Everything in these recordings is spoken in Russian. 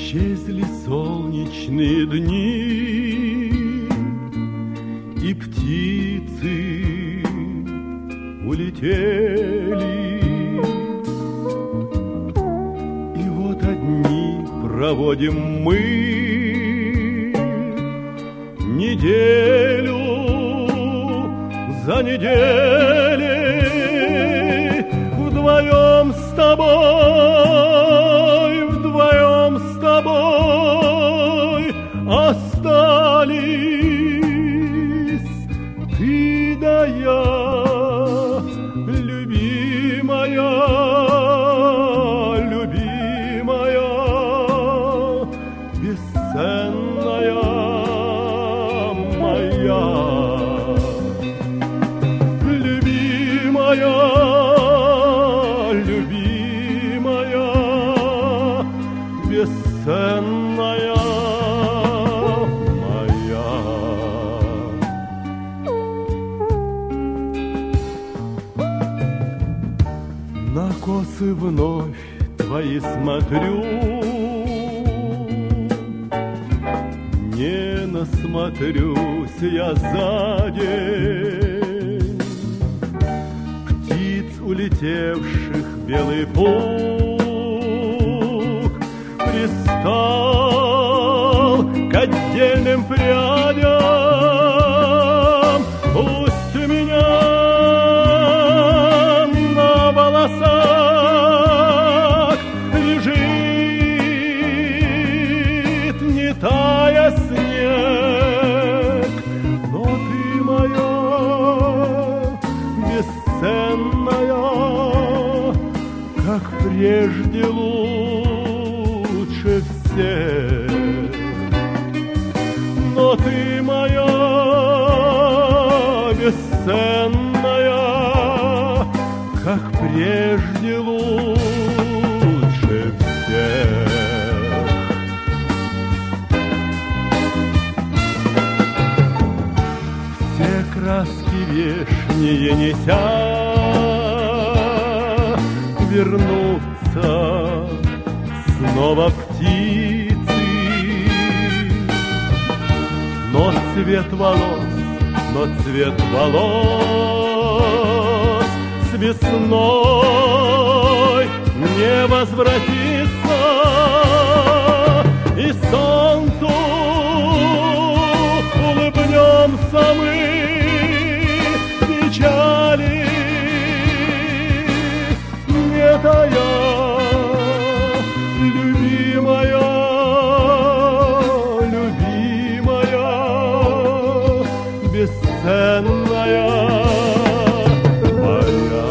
Исчезли солнечные дни, и птицы улетели, и вот одни проводим мы неделю за неделей, вдвоем с тобой, вдвоем с тобой остались ты да я, любимая, любимая, бесценная моя, любимая, любимая, бесценная моя. На косы вновь твои смотрю, не насмотрюсь я за день птиц, улетевших в белый пух, пристал к отдельным прядям. Пусть у меня на волосах лежит, не тая, снег, но ты моя бесценная, как прежде лучше всех. Но ты моя бесценная, как прежде лучше всех. Все краски вешние неся, вернутся снова птицы, но цвет волос с весной не возвратится, и солнцу улыбнемся мы печали не тая, любимая, любимая, бесценная моя.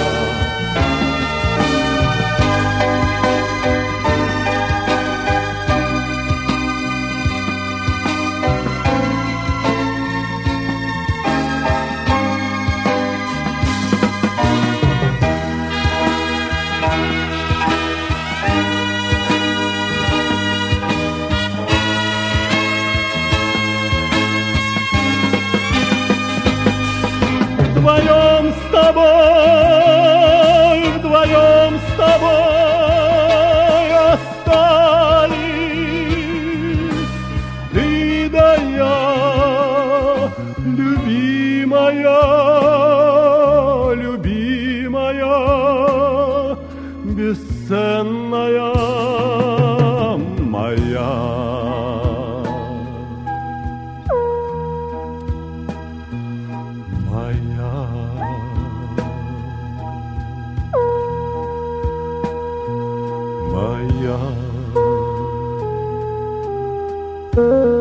Вдвоем с тобой, вдвоем с тобой остались ты да я, любимая, любимая, бесценная моя. Моя.